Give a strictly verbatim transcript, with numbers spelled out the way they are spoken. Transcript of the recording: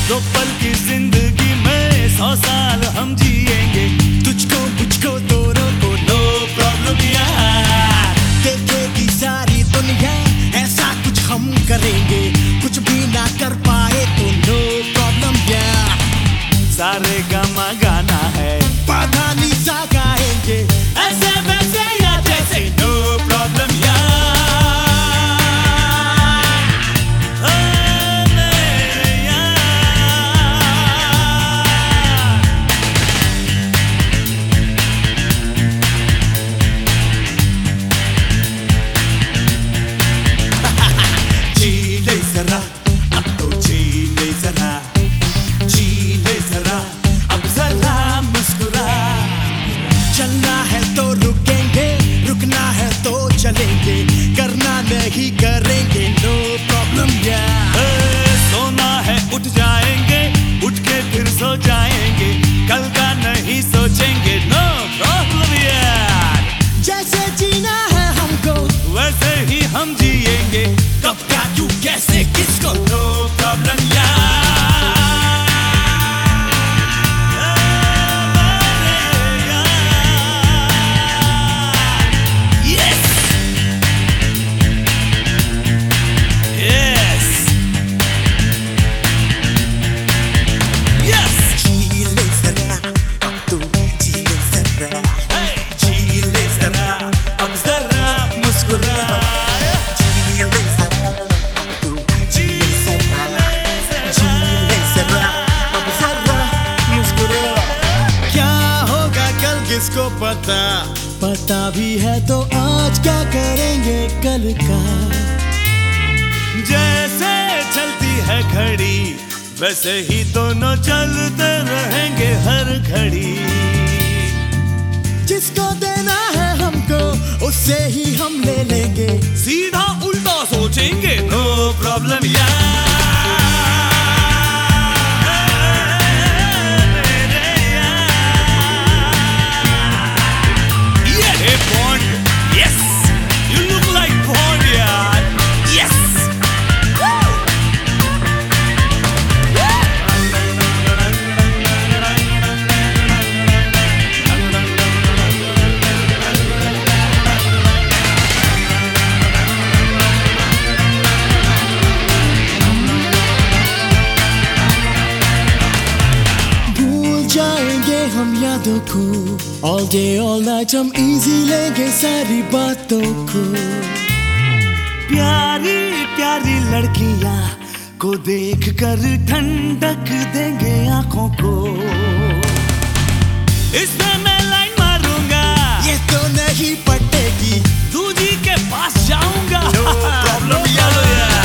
दो पल की जिंदगी में सौ साल हम जिएंगे, तुझको मुझको दोनों को नो प्रॉब्लम यार। देखेगी सारी दुनिया ऐसा कुछ हम करेंगे, कुछ भी ना कर पाए तो नो प्रॉब्लम यार। सारे गामा गाना है, पाधा नीचा गाएंगे, ऐसे वैसे या जैसे नो प्रॉब्लम यार। चलेंगे करना नहीं करेंगे नो प्रॉब्लम यार। सोना है उठ जाएंगे, उठ के फिर सो जाएंगे, कल का नहीं सोचेंगे नो प्रॉब्लम यार। जैसे जीना है हमको वैसे ही हम जिएंगे, कब क्या क्यों कैसे किसको नो प्रॉब्लम यार। किसको पता, पता भी है तो आज क्या करेंगे कल का। जैसे चलती है घड़ी वैसे ही दोनों चलते रहेंगे हर घड़ी। जिसको देना है हमको उससे ही हम ले लेंगे, सीधा उल्टा सोचेंगे नो प्रॉब्लम यार। हम यादों को all day all night हम easy लेंगे सारी बातों को। प्यारी प्यारी लड़कियां को देख कर ठंडक देंगे आंखों को। इसमें मैं लाइन मारूंगा, ये तो नहीं पटेगी, दूजी के पास जाऊंगा no problem यार।